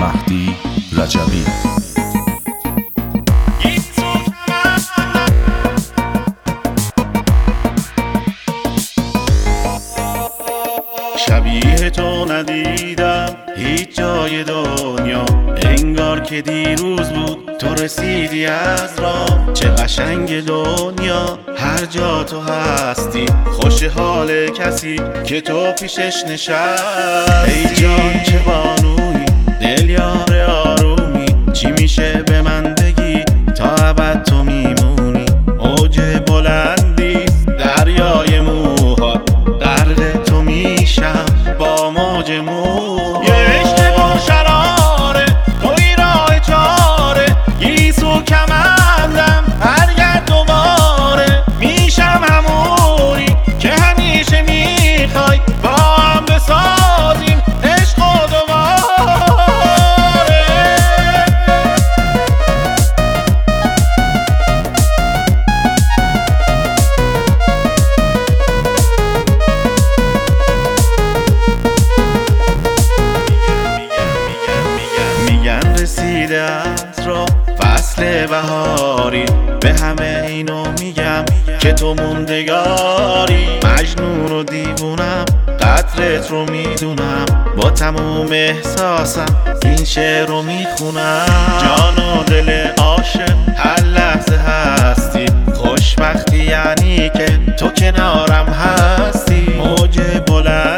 مهدی رجبی. شبیه تو ندیدم هیچ جای دنیا، انگار که دیروز بود تو رسیدی از راه. چه قشنگ دنیا هر جا تو هستی، خوش حال کسی که تو پیشش نشستی. ای جان چه بانویی، دل یار آرومی، چی میشه به من بگی تا ابد تو میمونی. اوج بلندیست دریای موها، غرق تو میشم با موج مو. یه عشق با شراره توی راه چاره، گیسو کمندم هرگرد دوباره میشم همونی که همیشه میخوای با هم بسازیم عشق و دوباره. میگن رسیده از راه فصل بهاری، به همه اینو میگم که تو موندگاری. مجنون و دیوونم قدرت رو میدونم، با تموم احساسم این شعر رو میخونم. جان و دل عاشق هر لحظه هستی، خوشبختی یعنی که تو کنارم هستی. موج بلند